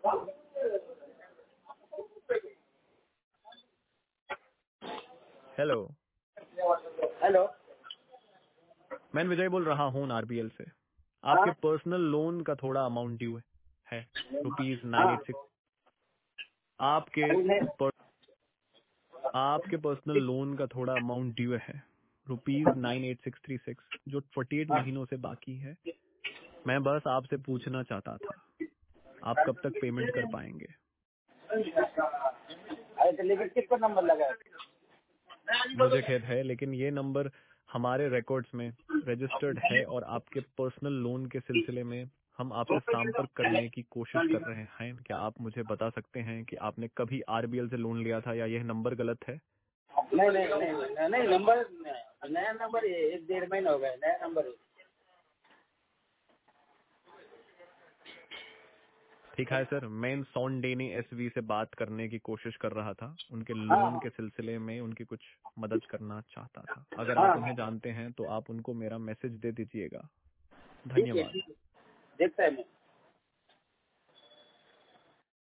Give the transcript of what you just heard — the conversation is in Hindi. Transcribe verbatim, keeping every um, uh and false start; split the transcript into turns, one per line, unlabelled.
हेलो
हेलो,
मैं विजय बोल रहा हूँ आरबीएल से। आपके पर्सनल लोन का थोड़ा अमाउंट ड्यू है, रुपीज नाइन एट सिक्स। आपके पर, आपके पर्सनल लोन का थोड़ा अमाउंट ड्यू है, rupees nine eight six three six, जो फोर्टी एट महीनों से बाकी है। मैं बस आपसे पूछना चाहता था, आप कब तक पेमेंट कर पाएंगे?
अरे तो लेकिन किसका नंबर लगा है?
मुझे खेद है, लेकिन ये नंबर हमारे रिकॉर्ड्स में रजिस्टर्ड है और आपके पर्सनल लोन के सिलसिले में हम आपसे संपर्क करने की कोशिश कर रहे हैं। क्या आप मुझे बता सकते हैं कि आपने कभी आरबीएल से लोन लिया था या यह नंबर गलत है?
नहीं नहीं नहीं नहीं, नहीं नंबर नया नंबर है, एक डेढ़ महीना हो गया, नया नंबर है।
ठीक है सर, मैं सॉन डेनी एसवी से बात करने की कोशिश कर रहा था। उनके
हाँ
लोन
हाँ
के सिलसिले में उनकी कुछ मदद करना चाहता था। अगर
हाँ
आप
हाँ,
उन्हें जानते हैं तो आप उनको मेरा मैसेज दे दीजिएगा।
ठीक है
धन्यवाद।
ठीक है, देखता है मैं।